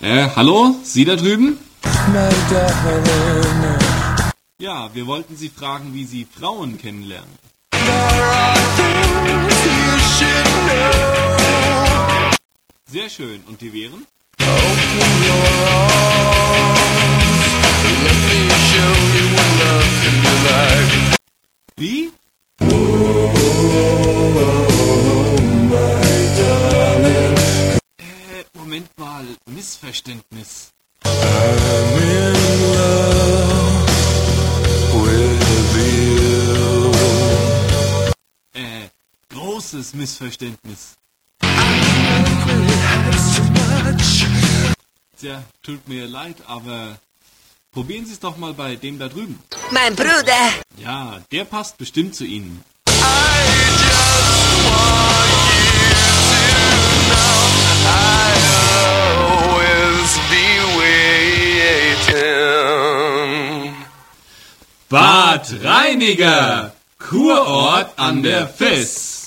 Hallo? Sie da drüben? Ja, wir wollten Sie fragen, wie Sie Frauen kennenlernen. Sehr schön. Und die wären? Wie? Moment mal, Missverständnis. Großes Missverständnis. Tja, tut mir leid, aber probieren Sie es doch mal bei dem da drüben. Mein Bruder! Ja, der passt bestimmt zu Ihnen. Bad Reiniger, Kurort an der Vess.